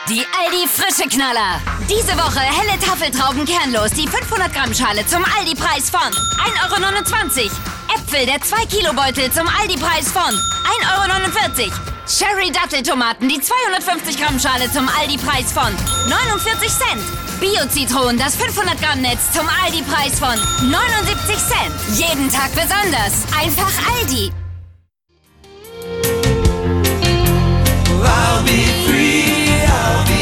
Die Aldi Frische Knaller. Diese Woche helle Tafeltrauben kernlos. Die 500 Gramm Schale zum Aldi-Preis von 1,29 €. Äpfel der 2 Kilo Beutel zum Aldi-Preis von 1,49 €. Cherry Datteltomaten die 250 Gramm Schale zum Aldi-Preis von 49 Cent. Bio-Zitronen das 500 Gramm Netz zum Aldi-Preis von 79 Cent. Jeden Tag besonders. Einfach Aldi.